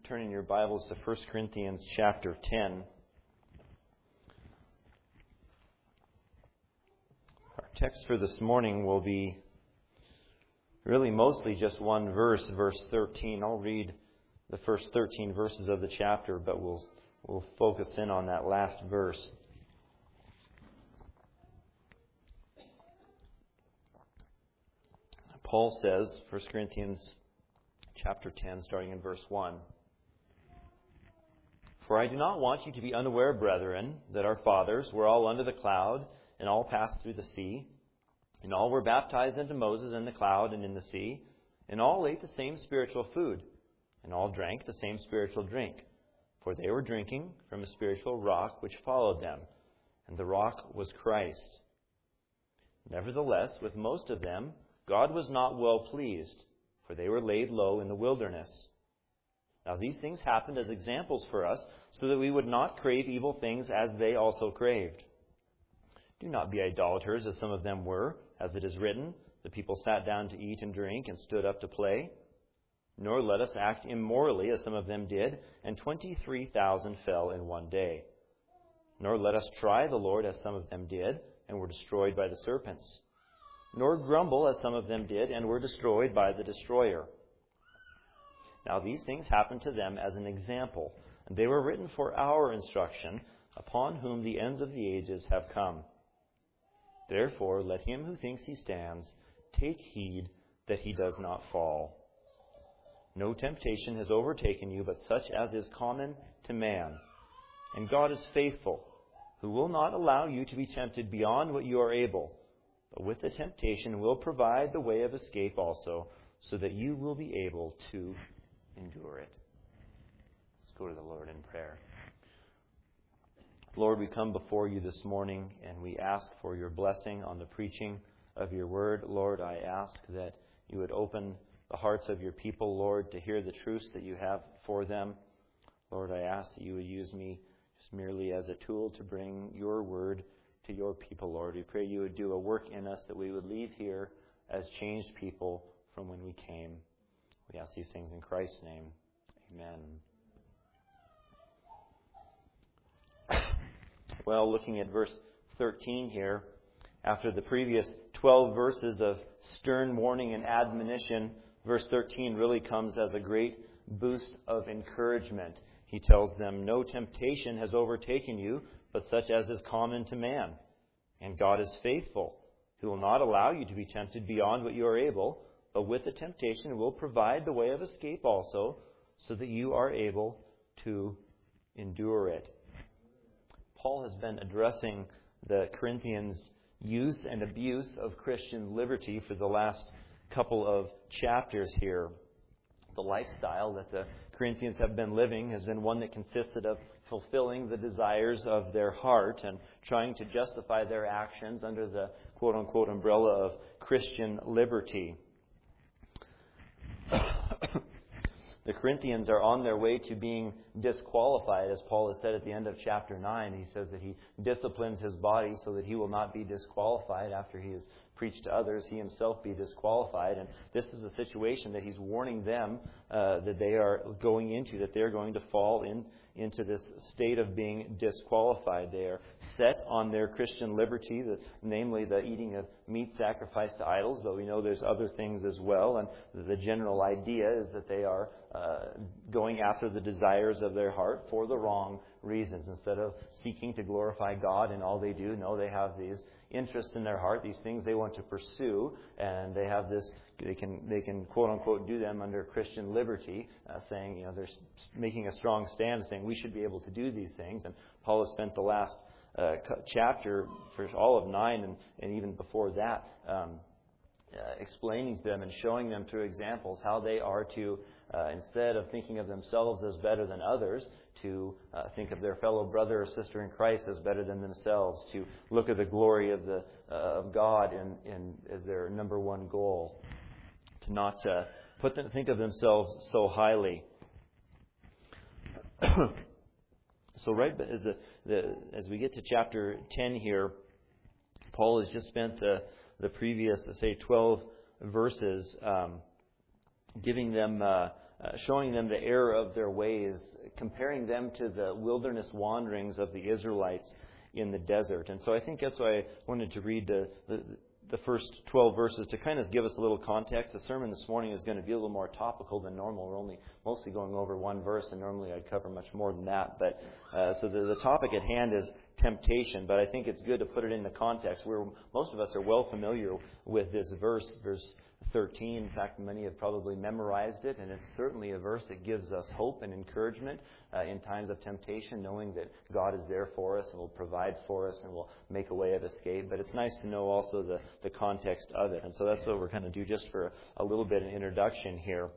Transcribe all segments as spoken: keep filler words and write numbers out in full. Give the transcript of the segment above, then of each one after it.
turn in your Bibles to First Corinthians chapter ten. Our text for this morning will be really mostly just one verse, verse thirteen. I'll read the first thirteen verses of the chapter, but we'll we'll focus in on that last verse. Paul says, First Corinthians chapter ten, starting in verse one. For I do not want you to be unaware, brethren, that our fathers were all under the cloud, and all passed through the sea, and all were baptized into Moses in the cloud and in the sea, and all ate the same spiritual food, and all drank the same spiritual drink. For they were drinking from a spiritual rock which followed them, and the rock was Christ. Nevertheless, with most of them, God was not well pleased, for they were laid low in the wilderness. Now these things happened as examples for us, so that we would not crave evil things as they also craved. Do not be idolaters, as some of them were, as it is written, the people sat down to eat and drink and stood up to play. Nor let us act immorally, as some of them did, and twenty-three thousand fell in one day. Nor let us try the Lord, as some of them did, and were destroyed by the serpents. Nor grumble, as some of them did, and were destroyed by the destroyer. Now these things happened to them as an example, and they were written for our instruction, upon whom the ends of the ages have come. Therefore let him who thinks he stands take heed that he does not fall. No temptation has overtaken you but such as is common to man. And God is faithful, who will not allow you to be tempted beyond what you are able, but with the temptation will provide the way of escape also, so that you will be able to endure it. Let's go to the Lord in prayer. Lord, we come before you this morning and we ask for your blessing on the preaching of your word. Lord, I ask that you would open the hearts of your people, Lord, to hear the truths that you have for them. Lord, I ask that you would use me just merely as a tool to bring your word to your people, Lord. We pray you would do a work in us, that we would leave here as changed people from when we came. We ask these things in Christ's name. Amen. Well, looking at verse thirteen here, after the previous twelve verses of stern warning and admonition, verse thirteen really comes as a great boost of encouragement. He tells them, no temptation has overtaken you, but such as is common to man. And God is faithful, who will not allow you to be tempted beyond what you are able, but with the temptation will provide the way of escape also, so that you are able to endure it. Paul has been addressing the Corinthians' use and abuse of Christian liberty for the last couple of chapters here. The lifestyle that the Corinthians have been living has been one that consisted of fulfilling the desires of their heart and trying to justify their actions under the quote-unquote umbrella of Christian liberty. The Corinthians are on their way to being disqualified, as Paul has said at the end of chapter nine. He says that he disciplines his body so that he will not be disqualified after he has preached to others, he himself be disqualified. And this is a situation that he's warning them uh, that they are going into, that they're going to fall in into this state of being disqualified. They are set on their Christian liberty, the, namely the eating of meat sacrificed to idols, but we know there's other things as well. And the general idea is that they are uh, going after the desires of their heart for the wrong reasons. Instead of seeking to glorify God in all they do, no, they have these interests in their heart, these things they want to pursue, and they have this, they can, they can quote unquote do them under Christian liberty, uh, saying, you know, they're making a strong stand, saying we should be able to do these things. And Paul has spent the last uh, chapter, for all of nine, and, and even before that, um, uh, explaining to them and showing them through examples how they are to, uh, instead of thinking of themselves as better than others, to uh, think of their fellow brother or sister in Christ as better than themselves, to look at the glory of the uh, of God in, in as their number one goal, to not uh, put them, think of themselves so highly. So right as a, the as we get to chapter ten here, Paul has just spent the the previous, say, twelve verses um, giving them uh, uh, showing them the error of their ways, comparing them to the wilderness wanderings of the Israelites in the desert. And so I think that's why I wanted to read the, the, the first twelve verses to kind of give us a little context. The sermon this morning is going to be a little more topical than normal. We're only mostly going over one verse, and normally I'd cover much more than that. But uh, so the, the topic at hand is temptation, but I think it's good to put it in the context where most of us are well familiar with this verse, verse thirteen. In fact, many have probably memorized it, and it's certainly a verse that gives us hope and encouragement uh, in times of temptation, knowing that God is there for us and will provide for us and will make a way of escape. But it's nice to know also the, the context of it. And so that's what we're going to do just for a little bit of introduction here.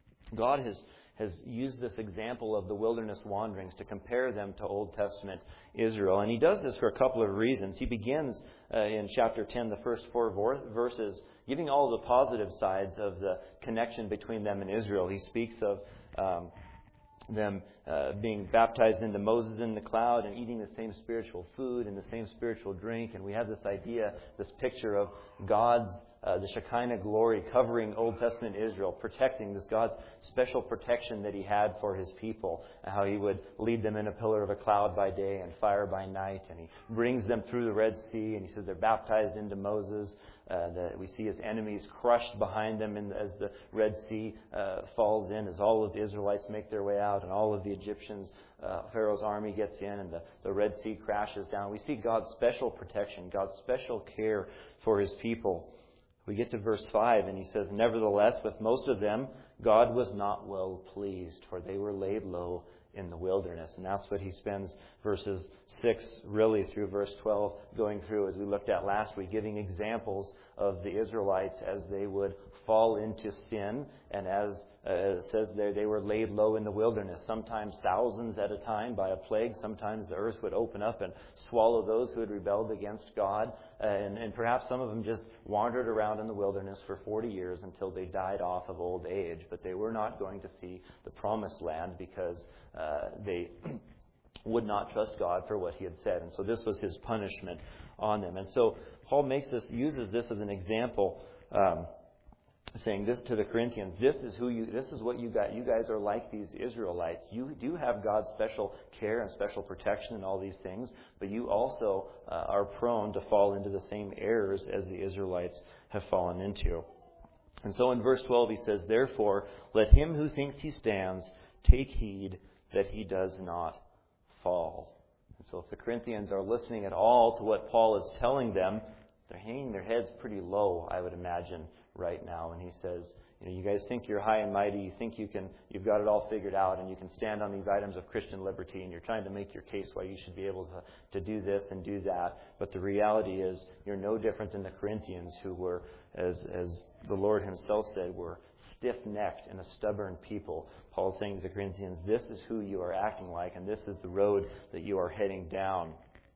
God has has used this example of the wilderness wanderings to compare them to Old Testament Israel. And he does this for a couple of reasons. He begins uh, in chapter ten, the first four verses, giving all the positive sides of the connection between them and Israel. He speaks of um, them uh, being baptized into Moses in the cloud and eating the same spiritual food and the same spiritual drink. And we have this idea, this picture of God's, uh, the Shekinah glory covering Old Testament Israel, protecting this God's special protection that He had for His people, how He would lead them in a pillar of a cloud by day and fire by night. And He brings them through the Red Sea, and He says they're baptized into Moses. Uh, that we see His enemies crushed behind them in, as the Red Sea uh, falls in, as all of the Israelites make their way out, and all of the Egyptians, uh, Pharaoh's army gets in, and the, the Red Sea crashes down. We see God's special protection, God's special care for His people. We get to verse five, and He says, "Nevertheless, with most of them, God was not well pleased, for they were laid low in the wilderness." And that's what he spends verses six really through verse twelve going through, as we looked at last week, giving examples of the Israelites as they would fall into sin, and as uh, it says there, they were laid low in the wilderness, sometimes thousands at a time by a plague. Sometimes the earth would open up and swallow those who had rebelled against God, uh, and, and perhaps some of them just wandered around in the wilderness for forty years until they died off of old age. But they were not going to see the promised land because uh, they would not trust God for what He had said. And so this was His punishment on them. And so Paul makes this, uses this as an example, um, saying this to the Corinthians: this is who you, this is what you got. You guys are like these Israelites. You do have God's special care and special protection and all these things, but you also uh, are prone to fall into the same errors as the Israelites have fallen into. And so in verse twelve he says, "Therefore, let him who thinks he stands take heed that he does not fall." And so if the Corinthians are listening at all to what Paul is telling them, they're hanging their heads pretty low, I would imagine, right now. And he says, you know, you guys think you're high and mighty, you think you can, you've got it all figured out, and you can stand on these items of Christian liberty, and you're trying to make your case why you should be able to, to do this and do that. But the reality is, you're no different than the Corinthians, who were, as, as the Lord Himself said, were stiff-necked and a stubborn people. Paul is saying to the Corinthians, this is who you are acting like, and this is the road that you are heading down.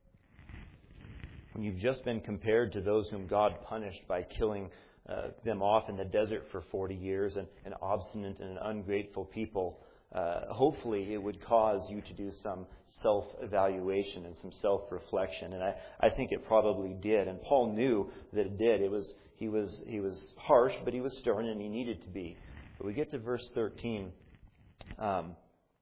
When you've just been compared to those whom God punished by killing uh, them off in the desert for forty years, and an obstinate and an ungrateful people, uh, hopefully it would cause you to do some self-evaluation and some self-reflection. And I, I think it probably did. And Paul knew that it did. It was he was he was harsh, but he was stern, and he needed to be. But we get to verse thirteen. Um,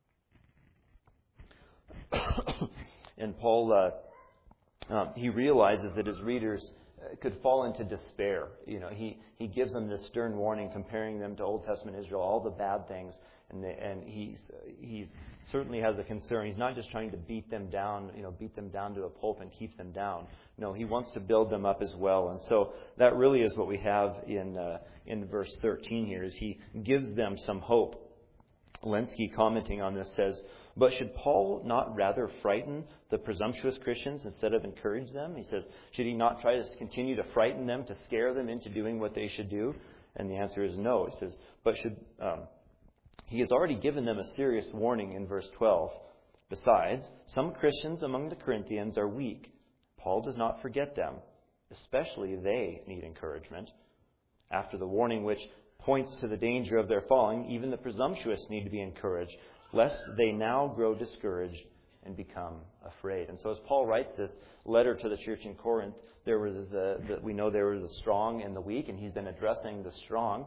and Paul, uh, um, he realizes that his readers uh, could fall into despair. You know, he, he gives them this stern warning, comparing them to Old Testament Israel, all the bad things, and they, and he's he's certainly has a concern. He's not just trying to beat them down, you know, beat them down to a pulp and keep them down. No, he wants to build them up as well. And so that really is what we have in uh, in verse thirteen here. Is he gives them some hope. Lenski, commenting on this, says, "But should Paul not rather frighten the presumptuous Christians instead of encourage them?" He says, should he not try to continue to frighten them, to scare them into doing what they should do? And the answer is no. He says, but should um, he has already given them a serious warning in verse twelve. Besides, some Christians among the Corinthians are weak. Paul does not forget them. Especially they need encouragement. After the warning which points to the danger of their falling, even the presumptuous need to be encouraged, lest they now grow discouraged and become afraid. And so as Paul writes this letter to the church in Corinth, there were the, the we know there were the strong and the weak, and he's been addressing the strong.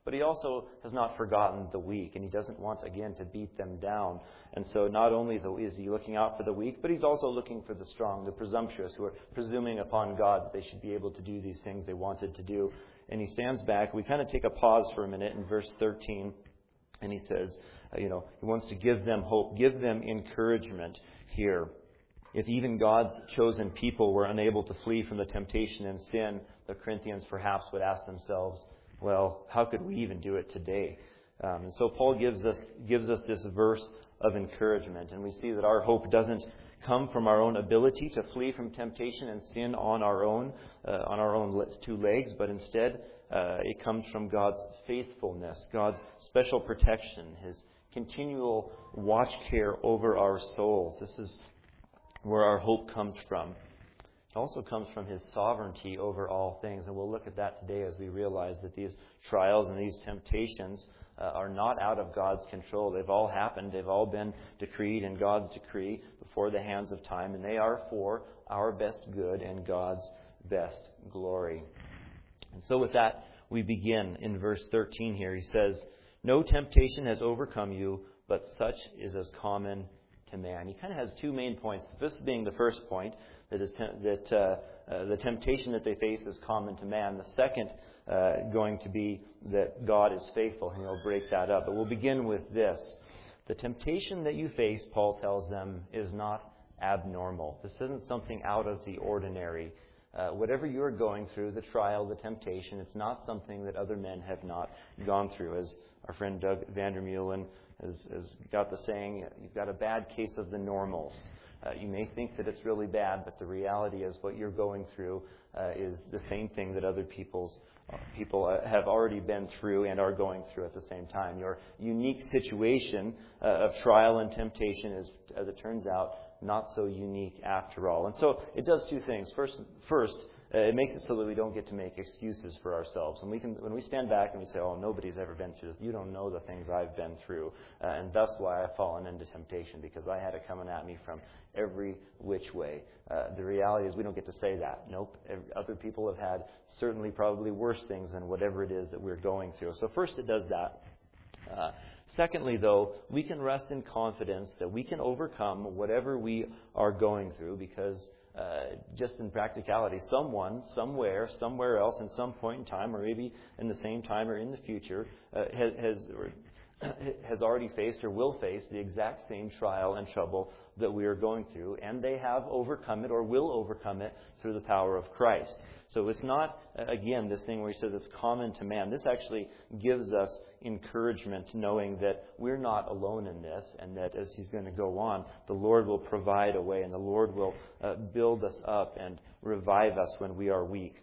But he also has not forgotten the weak, and he doesn't want, again, to beat them down. And so not only is he looking out for the weak, but he's also looking for the strong, the presumptuous, who are presuming upon God that they should be able to do these things they wanted to do. And he stands back. We kind of take a pause for a minute in verse thirteen, and he says, uh, you know, he wants to give them hope, give them encouragement here. If even God's chosen people were unable to flee from the temptation and sin, the Corinthians perhaps would ask themselves, well, how could we even do it today? Um, and so Paul gives us gives us this verse of encouragement, and we see that our hope doesn't come from our own ability to flee from temptation and sin on our own, uh, on our own two legs, but instead uh, it comes from God's faithfulness, God's special protection, His continual watch care over our souls. This is where our hope comes from. It also comes from His sovereignty over all things. And we'll look at that today as we realize that these trials and these temptations uh, are not out of God's control. They've all happened. They've all been decreed in God's decree before the hands of time. And they are for our best good and God's best glory. And so with that, we begin in verse thirteen here. He says, "No temptation has overcome you, but such is as common to man." He kind of has two main points. This being the first point, that is te- that uh, uh, the temptation that they face is common to man. The second uh, going to be that God is faithful, and he'll break that up. But we'll begin with this. The temptation that you face, Paul tells them, is not abnormal. This isn't something out of the ordinary. Uh, whatever you're going through, the trial, the temptation, it's not something that other men have not gone through. As our friend Doug Vandermeulen has, has got the saying, you've got a bad case of the normals. Uh, you may think that it's really bad, but the reality is what you're going through uh, is the same thing that other people's uh, people uh, have already been through and are going through at the same time. Your unique situation uh, of trial and temptation is, as it turns out, not so unique after all. And so it does two things. First, first uh, it makes it so that we don't get to make excuses for ourselves. And we can, when we stand back and we say, "Oh, nobody's ever been through this. You don't know the things I've been through, uh, and that's why I've fallen into temptation, because I had it coming at me from every which way." Uh, the reality is we don't get to say that. Nope. Every, other people have had certainly probably worse things than whatever it is that we're going through. So first, it does that. Uh, Secondly, though, we can rest in confidence that we can overcome whatever we are going through, because uh, just in practicality, someone, somewhere, somewhere else, in some point in time, or maybe in the same time or in the future, uh, has has, or has already faced or will face the exact same trial and trouble that we are going through, and they have overcome it or will overcome it through the power of Christ. So it's not, again, this thing where he says it's common to man. This actually gives us encouragement, knowing that we're not alone in this, and that as he's going to go on, the Lord will provide a way, and the Lord will uh, build us up and revive us when we are weak.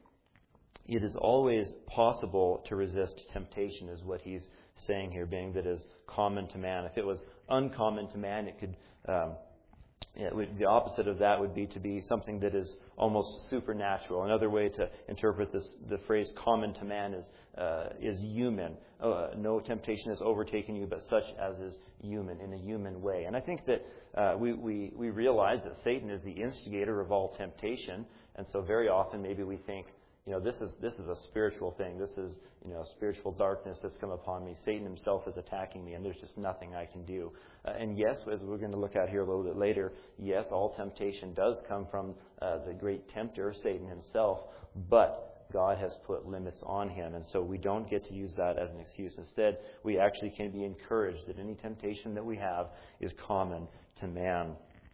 It is always possible to resist temptation, is what he's saying here, being that is common to man. If it was uncommon to man, it could... Um, It would, the opposite of that would be to be something that is almost supernatural. Another way to interpret this, the phrase "common to man" is uh, is human. Uh, no temptation has overtaken you, but such as is human, in a human way. And I think that uh, we, we we realize that Satan is the instigator of all temptation, and so very often maybe we think, you know, this is this is a spiritual thing. This is, you know, spiritual darkness that's come upon me. Satan himself is attacking me, and there's just nothing I can do. Uh, and yes, as we're going to look at here a little bit later, yes, all temptation does come from uh, the great tempter, Satan himself, but God has put limits on him, and so we don't get to use that as an excuse. Instead, we actually can be encouraged that any temptation that we have is common to man.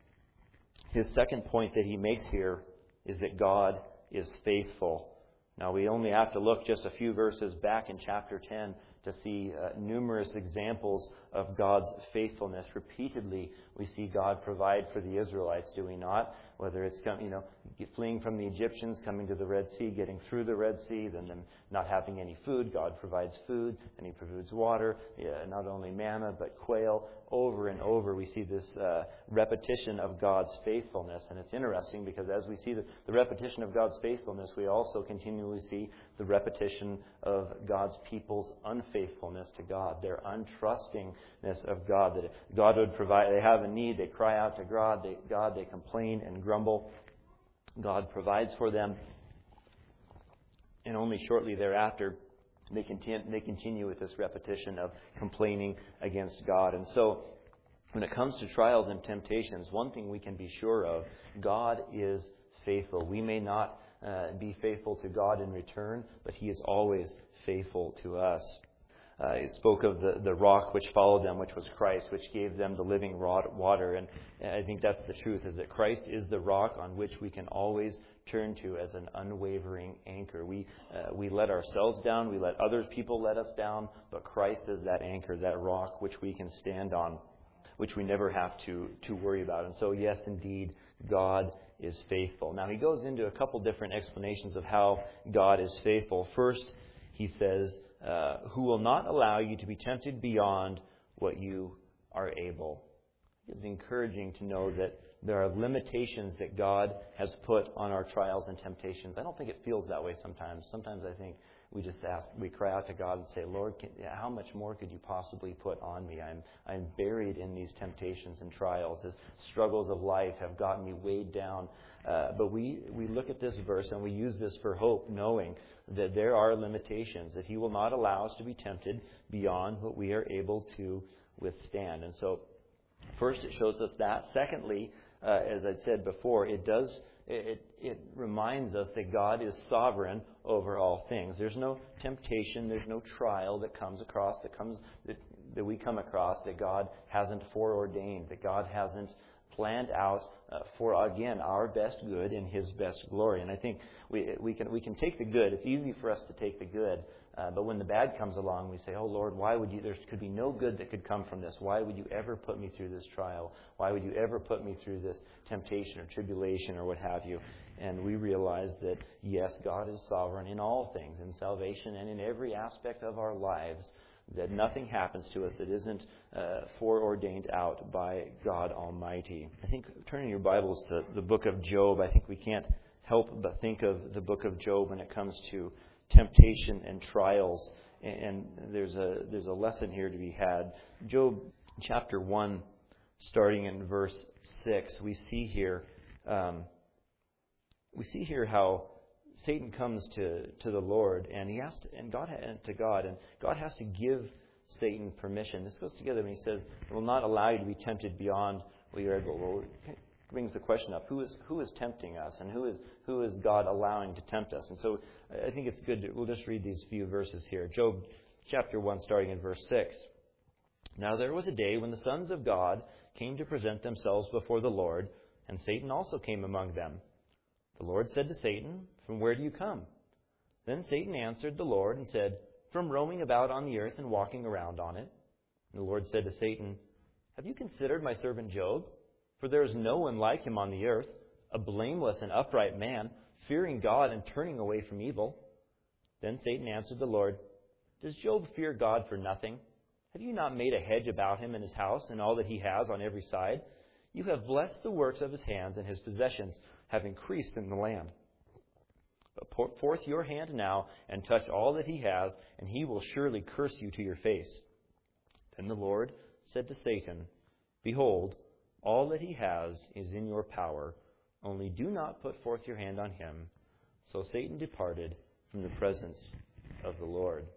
His second point that he makes here is that God is faithful. Now, we only have to look just a few verses back in chapter ten to see uh, numerous examples of God's faithfulness. Repeatedly, we see God provide for the Israelites, do we not? Whether it's come, you know, fleeing from the Egyptians, coming to the Red Sea, getting through the Red Sea, then them not having any food, God provides food, and He provides water, yeah, not only manna, but quail. Over and over, we see this uh, repetition of God's faithfulness. And it's interesting because as we see the, the repetition of God's faithfulness, we also continually see the repetition of God's people's unfaithfulness to God, their untrustingness of God. That God would provide, they have a need, they cry out to God, they, God, they complain and grumble. God provides for them. And only shortly thereafter, They continue, they continue with this repetition of complaining against God. And so, when it comes to trials and temptations, one thing we can be sure of, God is faithful. We may not uh, be faithful to God in return, but He is always faithful to us. Uh, he spoke of the, the rock which followed them, which was Christ, which gave them the living water. And I think that's the truth, is that Christ is the rock on which we can always turn to as an unwavering anchor. We uh, we let ourselves down, we let other people let us down, but Christ is that anchor, that rock which we can stand on, which we never have to, to worry about. And so, yes, indeed, God is faithful. Now, he goes into a couple different explanations of how God is faithful. First, he says, uh, who will not allow you to be tempted beyond what you are able. It's encouraging to know that there are limitations that God has put on our trials and temptations. I don't think it feels that way sometimes. Sometimes I think we just ask, we cry out to God and say, Lord, can, how much more could you possibly put on me? I'm I'm buried in these temptations and trials. The struggles of life have gotten me weighed down. Uh, but we, we look at this verse and we use this for hope, knowing that there are limitations, that He will not allow us to be tempted beyond what we are able to withstand. And so, first, it shows us that. Secondly, uh, as I said before, it does It, it reminds us that God is sovereign over all things. There's no temptation, there's no trial that comes across, that comes that, that we come across that God hasn't foreordained, that God hasn't planned out uh, for, again, our best good and His best glory. And I think we we can we can take the good. It's easy for us to take the good. Uh, but when the bad comes along, we say, oh, Lord, why would you, there could be no good that could come from this. Why would you ever put me through this trial? Why would you ever put me through this temptation or tribulation or what have you? And we realize that, yes, God is sovereign in all things, in salvation and in every aspect of our lives, that nothing happens to us that isn't uh, foreordained out by God Almighty. I think, turning your Bibles to the book of Job, I think we can't help but think of the book of Job when it comes to temptation and trials, and there's a there's a lesson here to be had. Job chapter one, starting in verse six, we see here um, we see here how Satan comes to, to the Lord, and he has to, and God and to God, and God has to give Satan permission. This goes together when He says, "I will not allow you to be tempted beyond what you are able." Well, it brings the question up: who is who is tempting us, and who is who is God allowing to tempt us? And so, I think it's good to, we'll just read these few verses here. Job chapter one, starting in verse six. Now there was a day when the sons of God came to present themselves before the Lord, and Satan also came among them. The Lord said to Satan, "From where do you come?" Then Satan answered the Lord and said, "From roaming about on the earth and walking around on it." And the Lord said to Satan, "Have you considered my servant Job? For there is no one like him on the earth, a blameless and upright man, fearing God and turning away from evil." Then Satan answered the Lord, "Does Job fear God for nothing? Have you not made a hedge about him and his house and all that he has on every side? You have blessed the works of his hands, and his possessions have increased in the land. But put forth your hand now and touch all that he has, and he will surely curse you to your face." Then the Lord said to Satan, "Behold, all that he has is in your power, only do not put forth your hand on him." So Satan departed from the presence of the Lord.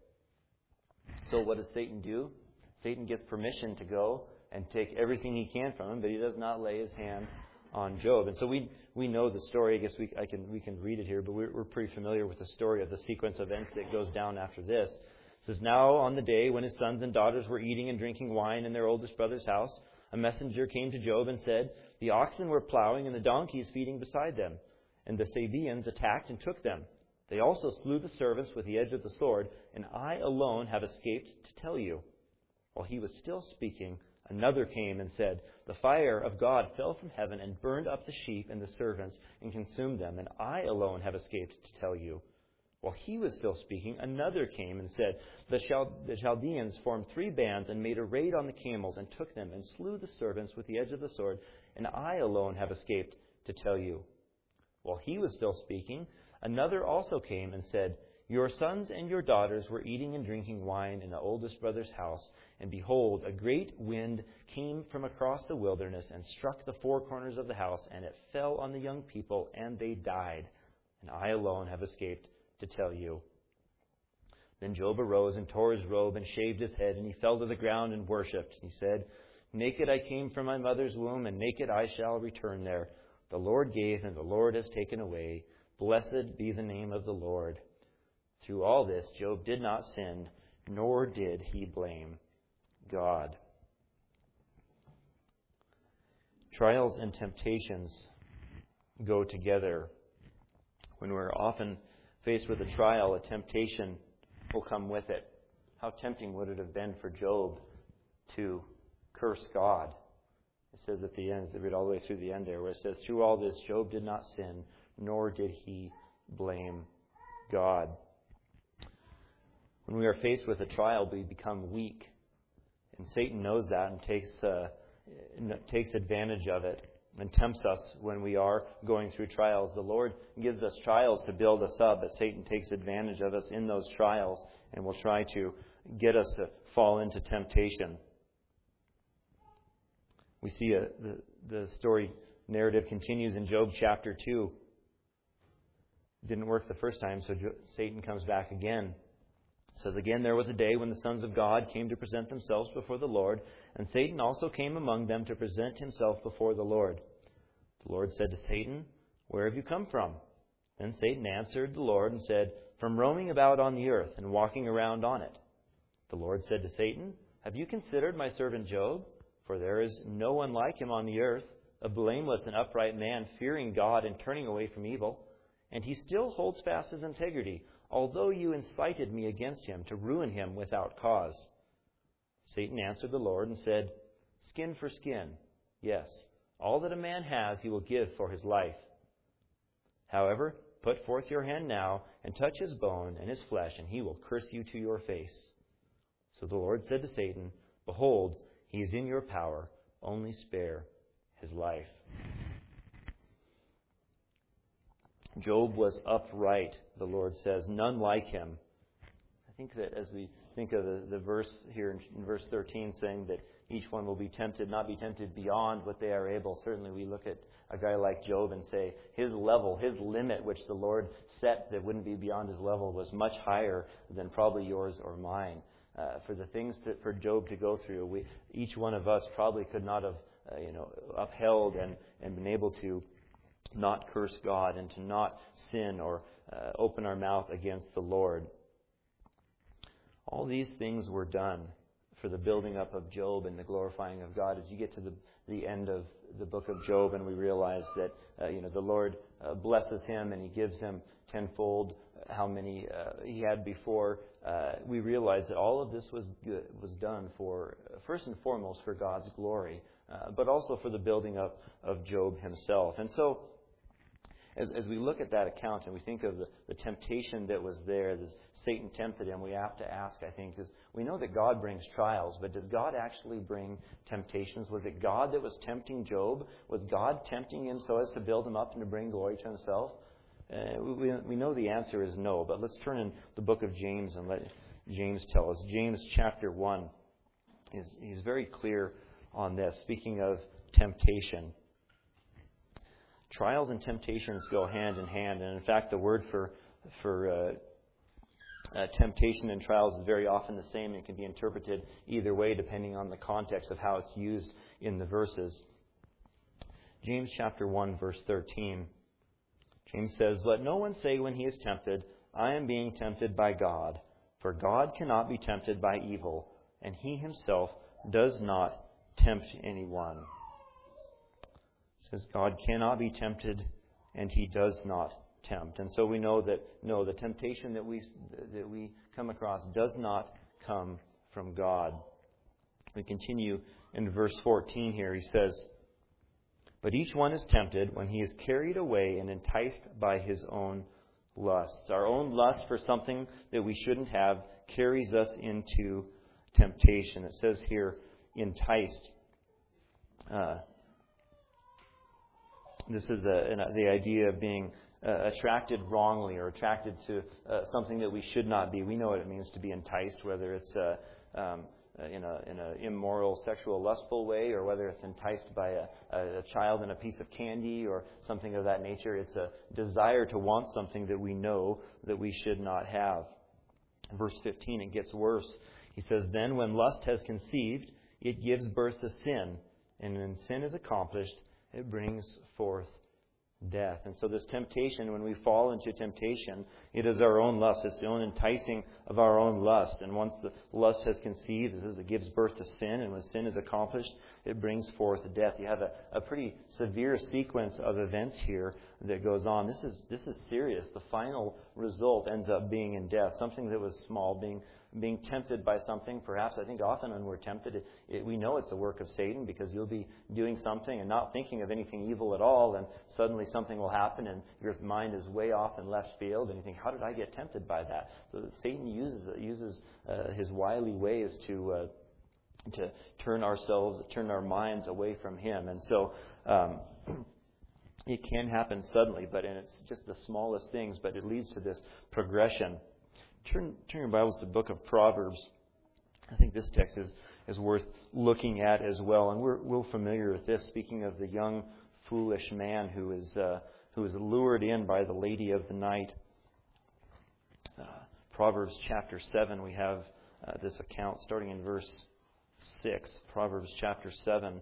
So what does Satan do? Satan gets permission to go and take everything he can from him, but he does not lay his hand on Job. And so we we know the story. I guess we I can we can read it here, but we're, we're pretty familiar with the story of the sequence of events that goes down after this. It says, "Now on the day when his sons and daughters were eating and drinking wine in their oldest brother's house, a messenger came to Job and said, 'The oxen were plowing and the donkeys feeding beside them, and the Sabaeans attacked and took them. They also slew the servants with the edge of the sword, and I alone have escaped to tell you.' While he was still speaking, another came and said, 'The fire of God fell from heaven and burned up the sheep and the servants and consumed them, and I alone have escaped to tell you.' While he was still speaking, another came and said, 'The Chal- the Chaldeans formed three bands and made a raid on the camels and took them and slew the servants with the edge of the sword, and I alone have escaped to tell you.' While he was still speaking, another also came and said, 'Your sons and your daughters were eating and drinking wine in the oldest brother's house, and behold, a great wind came from across the wilderness and struck the four corners of the house, and it fell on the young people, and they died. And I alone have escaped to tell you.' Then Job arose and tore his robe and shaved his head, and he fell to the ground and worshipped. He said, Naked I came from my mother's womb, and naked I shall return there. The Lord gave, and the Lord has taken away. Blessed be the name of the Lord. Through all this, Job did not sin, nor did he blame God. Trials and temptations go together. When we're often faced with a trial, a temptation will come with it. How tempting would it have been for Job to curse God? It says at the end, read all the way through the end there, where it says, Through all this, Job did not sin, nor did he blame God. When we are faced with a trial, we become weak. And Satan knows that and takes uh, takes advantage of it and tempts us when we are going through trials. The Lord gives us trials to build us up, but Satan takes advantage of us in those trials and will try to get us to fall into temptation. We see a, the, the story narrative continues in Job chapter two. It didn't work the first time, so Jo- Satan comes back again. It says, Again, there was a day when the sons of God came to present themselves before the Lord, and Satan also came among them to present himself before the Lord. The Lord said to Satan, Where have you come from? Then Satan answered the Lord and said, From roaming about on the earth and walking around on it. The Lord said to Satan, Have you considered my servant Job? For there is no one like him on the earth, a blameless and upright man, fearing God and turning away from evil. And he still holds fast his integrity, although you incited me against him to ruin him without cause. Satan answered the Lord and said, Skin for skin, yes, all that a man has he will give for his life. However, put forth your hand now and touch his bone and his flesh, and he will curse you to your face. So the Lord said to Satan, Behold, he is in your power, only spare his life. Job was upright, the Lord says, none like him. I think that as we think of the, the verse here in, in verse thirteen saying that each one will be tempted, not be tempted beyond what they are able. Certainly we look at a guy like Job and say his level, his limit, which the Lord set that wouldn't be beyond his level, was much higher than probably yours or mine. Uh, for the things that for Job to go through, we, each one of us probably could not have uh, you know, upheld and, and been able to not curse God and to not sin or uh, open our mouth against the Lord. All these things were done for the building up of Job and the glorifying of God. As you get to the, the end of the book of Job and we realize that uh, you know the Lord uh, blesses him and he gives him tenfold how many uh, he had before, uh, we realize that all of this was good, was done for, uh, first and foremost, for God's glory, uh, but also for the building up of Job himself. And so, As, as we look at that account and we think of the, the temptation that was there, as Satan tempted him, we have to ask, I think, is we know that God brings trials, but does God actually bring temptations? Was it God that was tempting Job? Was God tempting him so as to build him up and to bring glory to himself? Uh, we, we know the answer is no, but let's turn in the book of James and let James tell us. James chapter one, is he's very clear on this, speaking of temptation. Trials and temptations go hand in hand, and in fact, the word for for uh, uh, temptation and trials is very often the same, and it can be interpreted either way depending on the context of how it's used in the verses. James chapter one, verse thirteen. James says, "Let no one say when he is tempted, 'I am being tempted by God,' for God cannot be tempted by evil, and He Himself does not tempt anyone." It says God cannot be tempted, and He does not tempt. And so we know that, no, the temptation that we that we come across does not come from God. We continue in verse fourteen here. He says, "But each one is tempted when he is carried away and enticed by his own lusts." Our own lust for something that we shouldn't have carries us into temptation. It says here, enticed. Uh, This is a, an, the idea of being uh, attracted wrongly or attracted to uh, something that we should not be. We know what it means to be enticed, whether it's uh, um, in a in an immoral, sexual, lustful way, or whether it's enticed by a, a child in a piece of candy or something of that nature. It's a desire to want something that we know that we should not have. verse fifteen, it gets worse. He says, "Then when lust has conceived, it gives birth to sin. And when sin is accomplished, it brings forth death." And so this temptation, when we fall into temptation, it is our own lust. It's the own enticing of our own lust. And once the lust has conceived, it says it gives birth to sin. And when sin is accomplished, it brings forth death. You have a, a pretty severe sequence of events here that goes on. This is this is serious. The final result ends up being in death. Something that was small, being being tempted by something. Perhaps, I think often when we're tempted, it, it, we know it's a work of Satan, because you'll be doing something and not thinking of anything evil at all, and suddenly something will happen and your mind is way off in left field, and you think, how did I get tempted by that? So Satan uses uses uh, his wily ways to uh, to turn ourselves, turn our minds away from him. And so um, it can happen suddenly, but and it's just the smallest things, but it leads to this progression. Turn, turn your Bibles to the book of Proverbs. I think this text is, is worth looking at as well. And we're, we're familiar with this, speaking of the young, foolish man who is uh, who is lured in by the lady of the night. Uh, Proverbs chapter seven, we have uh, this account starting in verse six. Proverbs chapter seven,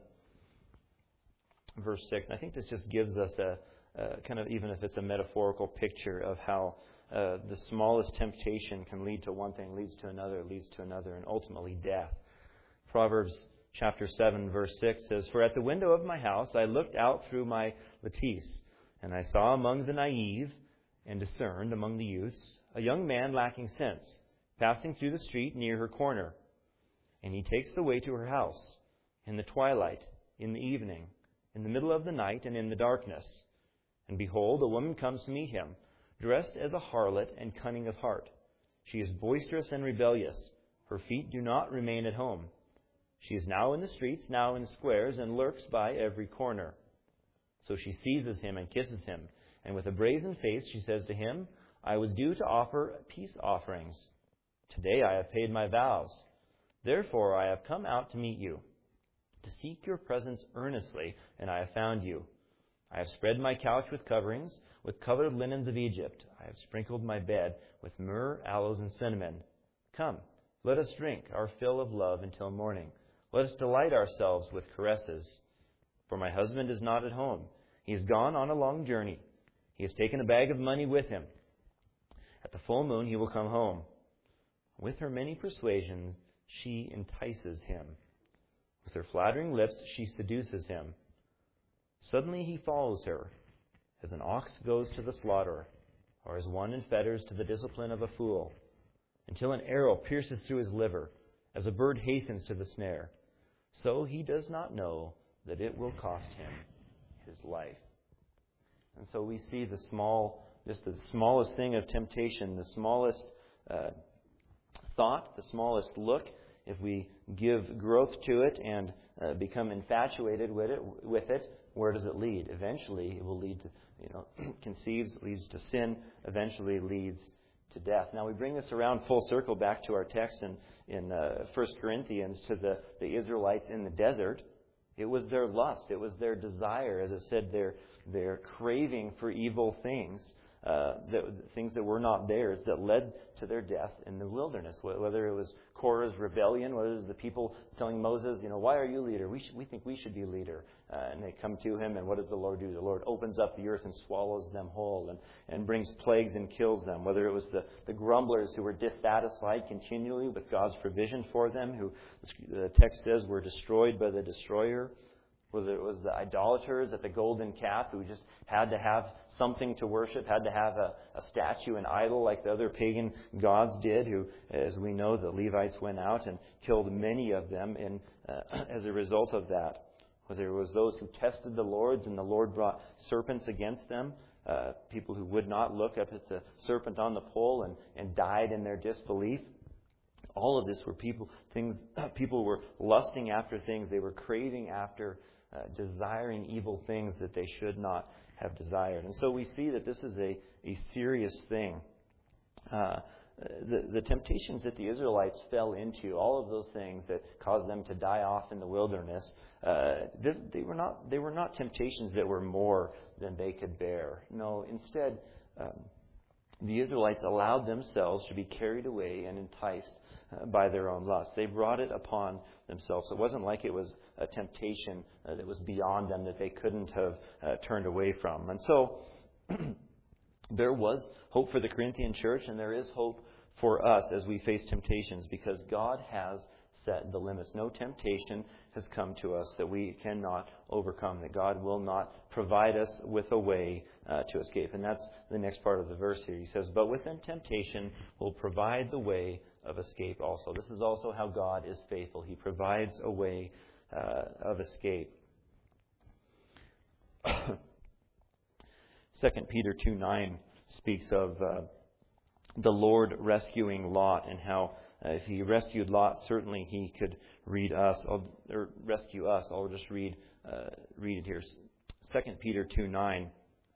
verse six. And I think this just gives us a, a kind of, even if it's a metaphorical picture of how Uh, the smallest temptation can lead to one thing, leads to another, leads to another, and ultimately death. Proverbs chapter seven, verse six says, "For at the window of my house I looked out through my lattice, and I saw among the naive and discerned among the youths a young man lacking sense, passing through the street near her corner. And he takes the way to her house in the twilight, in the evening, in the middle of the night, and in the darkness. And behold, a woman comes to meet him, dressed as a harlot and cunning of heart. She is boisterous and rebellious. Her feet do not remain at home. She is now in the streets, now in squares, and lurks by every corner. So she seizes him and kisses him. And with a brazen face she says to him, I was due to offer peace offerings. Today I have paid my vows. Therefore I have come out to meet you, to seek your presence earnestly, and I have found you. I have spread my couch with coverings, with covered linens of Egypt. I have sprinkled my bed with myrrh, aloes, and cinnamon. Come, let us drink our fill of love until morning. Let us delight ourselves with caresses. For my husband is not at home. He has gone on a long journey. He has taken a bag of money with him. At the full moon he will come home. With her many persuasions she entices him. With her flattering lips she seduces him. Suddenly he follows her, as an ox goes to the slaughter, or as one in fetters to the discipline of a fool, until an arrow pierces through his liver, as a bird hastens to the snare. So he does not know that it will cost him his life. And so we see the small, just the smallest thing of temptation, the smallest uh, thought, the smallest look. If we give growth to it and uh, become infatuated with it, with it, where does it lead? Eventually, it will lead to, you know, conceives, leads to sin, eventually leads to death. Now, we bring this around full circle back to our text in, in uh, First Corinthians, to the, the Israelites in the desert. It was their lust. It was their desire, as it said, their, their craving for evil things, uh, that, things that were not theirs, that led to their death in the wilderness. Whether it was Korah's rebellion, whether it was the people telling Moses, you know, why are you leader? We, should, we think we should be leader. Uh, and they come to him, and what does the Lord do? The Lord opens up the earth and swallows them whole, and, and brings plagues and kills them. Whether it was the, the grumblers who were dissatisfied continually with God's provision for them, who the text says were destroyed by the destroyer. Whether it was the idolaters at the golden calf who just had to have something to worship, had to have a, a statue, an idol like the other pagan gods did, who, as we know, the Levites went out and killed many of them in, uh, as a result of that. Whether it was those who tested the Lord and the Lord brought serpents against them, uh, people who would not look up at the serpent on the pole and, and died in their disbelief. All of this were people, things, people were lusting after things. They were craving after Uh, desiring evil things that they should not have desired. And so we see that this is a, a serious thing. Uh, the, the temptations that the Israelites fell into, all of those things that caused them to die off in the wilderness, uh, this, they were not they were not temptations that were more than they could bear. No, instead, um, the Israelites allowed themselves to be carried away and enticed uh, by their own lust. They brought it upon themselves. It wasn't like it was a temptation uh, that was beyond them that they couldn't have uh, turned away from. And so there was hope for the Corinthian church, and there is hope for us as we face temptations, because God has set the limits. No temptation has come to us that we cannot overcome, that God will not provide us with a way uh, to escape. And that's the next part of the verse here. He says, but within temptation will provide the way of escape also. This is also how God is faithful. He provides a way uh, of escape. Second Peter two nine speaks of uh, the Lord rescuing Lot, and how uh, if he rescued Lot, certainly he could read us I'll, or rescue us. I'll just read uh, read it here. Second Peter two nine.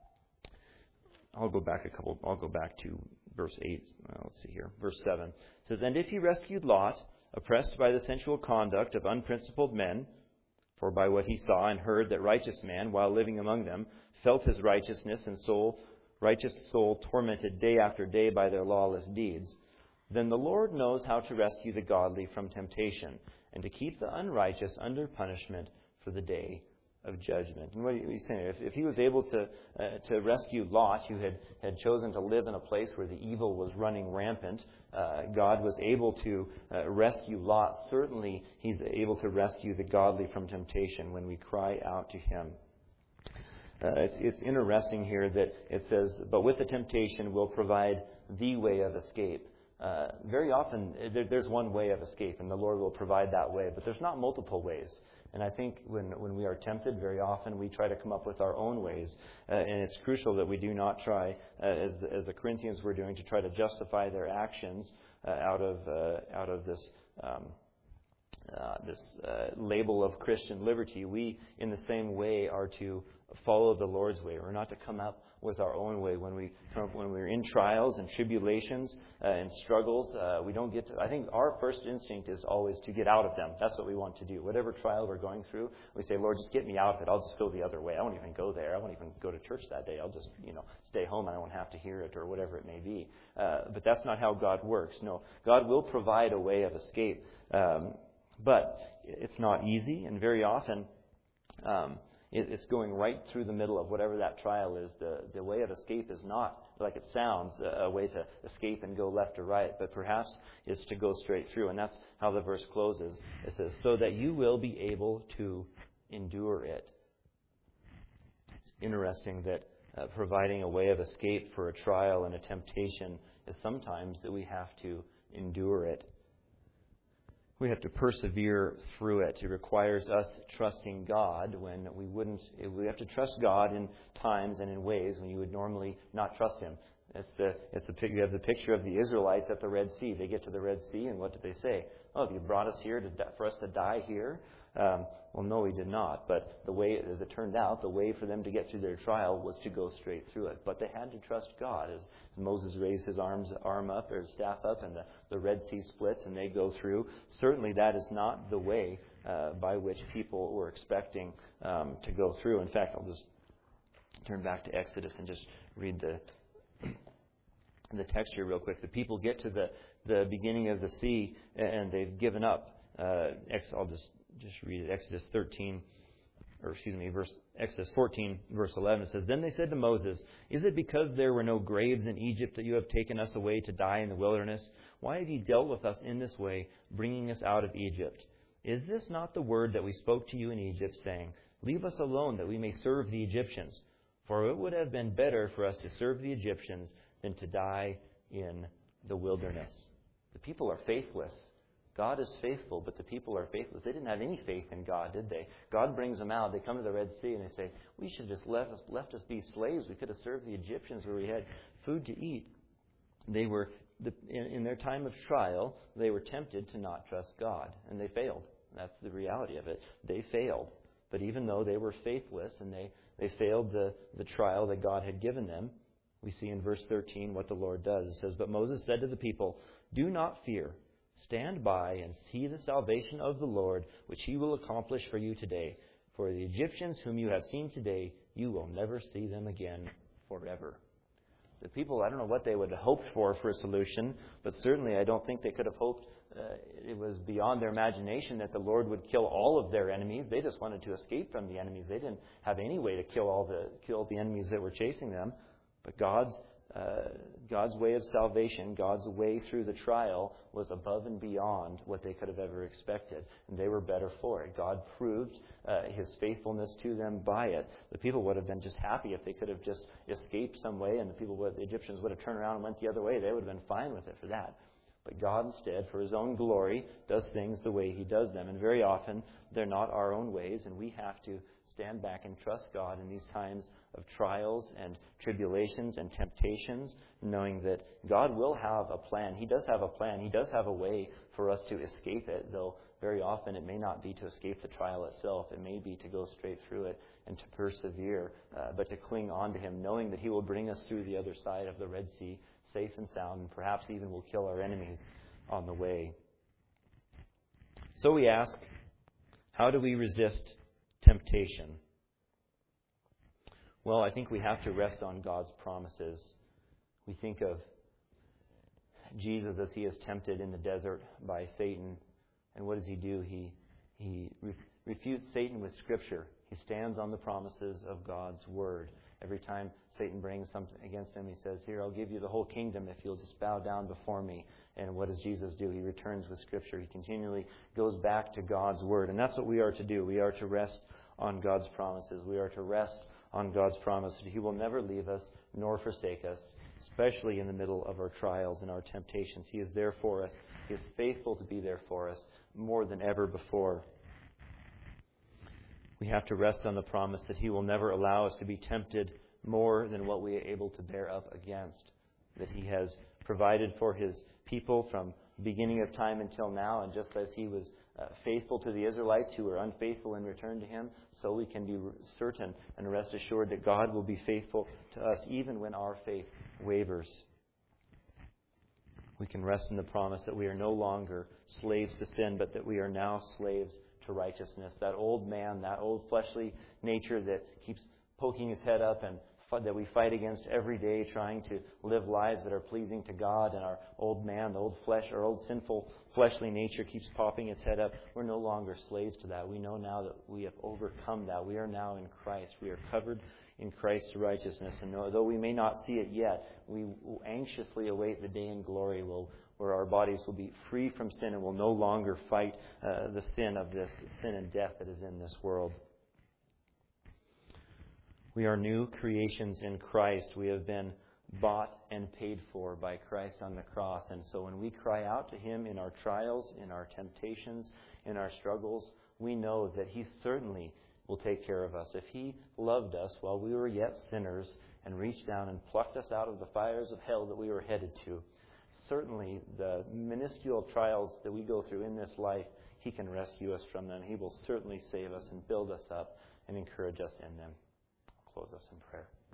I'll go back a couple. I'll go back to verse eight. Well, let's see here. Verse seven. It says, and if he rescued Lot, oppressed by the sensual conduct of unprincipled men, for by what he saw and heard that righteous man, while living among them, felt his righteousness and soul, righteous soul tormented day after day by their lawless deeds, then the Lord knows how to rescue the godly from temptation, and to keep the unrighteous under punishment for the day of judgment. And what are you saying? If, if he was able to uh, to rescue Lot, who had, had chosen to live in a place where the evil was running rampant, uh, God was able to uh, rescue Lot. Certainly, he's able to rescue the godly from temptation when we cry out to him. Uh, it's, it's interesting here that it says, but with the temptation will provide the way of escape. Uh, very often, there, there's one way of escape, and the Lord will provide that way, but there's not multiple ways. And I think when, when we are tempted, very often we try to come up with our own ways. Uh, and it's crucial that we do not try, uh, as, the, as the Corinthians were doing, to try to justify their actions uh, out of uh, out of this um, uh, this uh, label of Christian liberty. We, in the same way, are to follow the Lord's way. We're not to come up with our own way when we come up, when we're in trials and tribulations uh, and struggles. Uh, we don't get to. I think our first instinct is always to get out of them. That's what we want to do. Whatever trial we're going through, we say, Lord, just get me out of it. I'll just go the other way. I won't even go there. I won't even go to church that day. I'll just, you know, stay home. I won't have to hear it or whatever it may be. Uh, but that's not how God works. No, God will provide a way of escape, um, but it's not easy, and very often. Um, It's going right through the middle of whatever that trial is. The, the way of escape is not, like it sounds, a, a way to escape and go left or right, but perhaps it's to go straight through. And that's how the verse closes. It says, so that you will be able to endure it. It's interesting that uh, providing a way of escape for a trial and a temptation is sometimes that we have to endure it. We have to persevere through it. It requires us trusting God when we wouldn't. We have to trust God in times and in ways when you would normally not trust Him. It's the it's the you have the picture of the Israelites at the Red Sea. They get to the Red Sea, and what did they say? Oh, have you brought us here to for us to die here? Um, well, no, we did not. But the way, as it turned out, the way for them to get through their trial was to go straight through it. But they had to trust God. As Moses raised his arms, arm up, or his staff up, and the, the Red Sea splits, and they go through. Certainly, that is not the way uh, by which people were expecting um, to go through. In fact, I'll just turn back to Exodus and just read the the text here real quick. The people get to the, the beginning of the sea, and they've given up. Uh, I'll just just read it. Exodus thirteen, or excuse me, verse Exodus fourteen, verse eleven. It says, then they said to Moses, is it because there were no graves in Egypt that you have taken us away to die in the wilderness? Why have you dealt with us in this way, bringing us out of Egypt? Is this not the word that we spoke to you in Egypt, saying, leave us alone that we may serve the Egyptians? For it would have been better for us to serve the Egyptians than to die in the wilderness. The people are faithless. God is faithful, but the people are faithless. They didn't have any faith in God, did they? God brings them out. They come to the Red Sea and they say, we should have just left us, left us be slaves. We could have served the Egyptians where we had food to eat. They were, in, in their time of trial, they were tempted to not trust God, and they failed. That's the reality of it. They failed. But even though they were faithless and they, they failed the, the trial that God had given them, we see in verse thirteen what the Lord does. It says, but Moses said to the people, do not fear. Stand by and see the salvation of the Lord, which He will accomplish for you today. For the Egyptians whom you have seen today, you will never see them again forever. the people, I don't know what they would have hoped for for a solution, but certainly I don't think they could have hoped, uh, it was beyond their imagination that the Lord would kill all of their enemies. They just wanted to escape from the enemies. They didn't have any way to kill all the kill the enemies that were chasing them. But God's uh, God's way of salvation, God's way through the trial, was above and beyond what they could have ever expected. And they were better for it. God proved uh, His faithfulness to them by it. The people would have been just happy if they could have just escaped some way, and the people, would, the Egyptians would have turned around and went the other way. They would have been fine with it for that. But God instead, for His own glory, does things the way He does them. And very often, they're not our own ways, and we have to stand back and trust God in these times of trials and tribulations and temptations, knowing that God will have a plan. He does have a plan. He does have a way for us to escape it, though very often it may not be to escape the trial itself. It may be to go straight through it and to persevere, uh, but to cling on to Him, knowing that He will bring us through the other side of the Red Sea safe and sound, and perhaps even will kill our enemies on the way. So we ask, how do we resist temptation? Well, I think we have to rest on God's promises. We think of Jesus as He is tempted in the desert by Satan. And what does He do? He, he re- refutes Satan with Scripture. He stands on the promises of God's Word. Every time Satan brings something against Him, He says, "Here, I'll give you the whole kingdom if you'll just bow down before me." And what does Jesus do? He returns with Scripture. He continually goes back to God's Word. And that's what we are to do. We are to rest on God's promises. We are to rest on God's promise that He will never leave us nor forsake us, especially in the middle of our trials and our temptations. He is there for us. He is faithful to be there for us more than ever before. We have to rest on the promise that He will never allow us to be tempted more than what we are able to bear up against, that He has provided for His people from the beginning of time until now, and just as He was uh, faithful to the Israelites who were unfaithful in return to Him, so we can be certain and rest assured that God will be faithful to us even when our faith wavers. We can rest in the promise that we are no longer slaves to sin, but that we are now slaves to righteousness. That old man, that old fleshly nature that keeps poking his head up and that we fight against every day, trying to live lives that are pleasing to God, and our old man, the old flesh, our old sinful fleshly nature keeps popping its head up. We're no longer slaves to that. We know now that we have overcome that. We are now in Christ. We are covered in Christ's righteousness. And though we may not see it yet, we anxiously await the day in glory where our bodies will be free from sin and will no longer fight uh, the sin of this sin and death that is in this world. We are new creations in Christ. We have been bought and paid for by Christ on the cross. And so when we cry out to Him in our trials, in our temptations, in our struggles, we know that He certainly will take care of us. If He loved us while we were yet sinners and reached down and plucked us out of the fires of hell that we were headed to, certainly the minuscule trials that we go through in this life, He can rescue us from them. He will certainly save us and build us up and encourage us in them. Close us in prayer.